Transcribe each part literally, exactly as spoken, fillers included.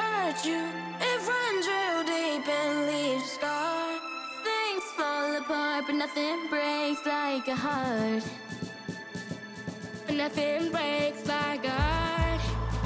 hurt you, it runs real deep and leaves a scar. Things fall apart, but nothing breaks like a heart. But nothing breaks like a heart.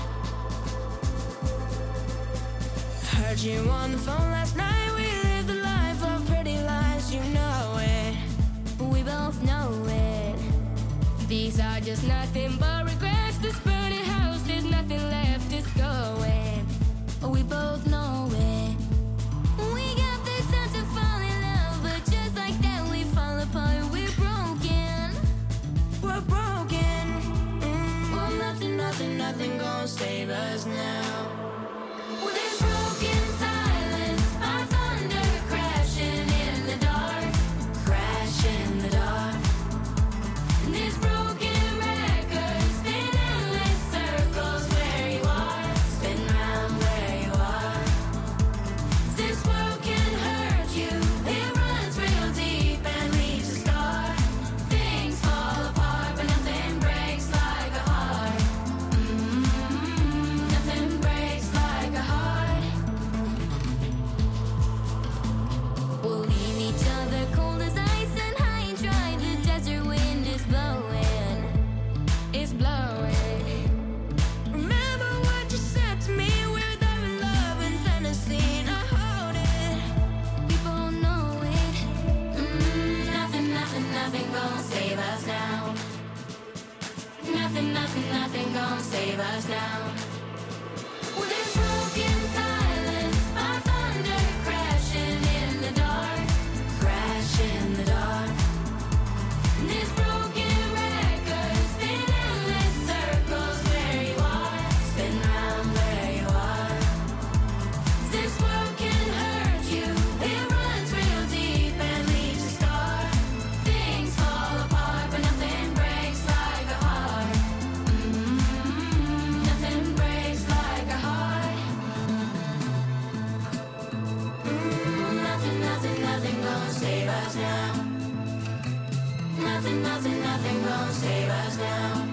Heard you on the phone last night. We lived a life of pretty lies, you know it. We both know it. These are just nothing but regrets. This burning house, there's nothing left, it's going. We both know it. We got the time to fall in love, but just like that we fall apart. We're broken. We're broken. Mm. Well, nothing, nothing, nothing gonna save us now. Well, there's broken silence, our thunder crashing in the dark, crash in the dark. And there's broken records, spin endless circles where you are, spin round where you are. This world can hurt you, it runs real deep and leaves a scar. Things fall apart, but nothing breaks like a heart. Mm-hmm. Nothing breaks like a heart. We'll leave each other cold as ice and high and dry. The desert wind is blowing, it's blowing. Remember what you said to me? We're there in love in Tennessee. Now hold it, people know it. Mm, nothing, nothing, nothing gonna save us now. Nothing, nothing, nothing gonna save us now. Well, there's broken silence, our thunder crashing in the dark, crash in the dark. And there's broken records, spin endless circles where you are, spin round where you are. This world can hurt you, it runs real deep and leaves a scar. Things fall apart, but nothing breaks like a heart. Mm-hmm. Nothing breaks like a heart. Mm, nothing, nothing, nothing gonna save us now. Nothing, nothing, nothing gonna save us now.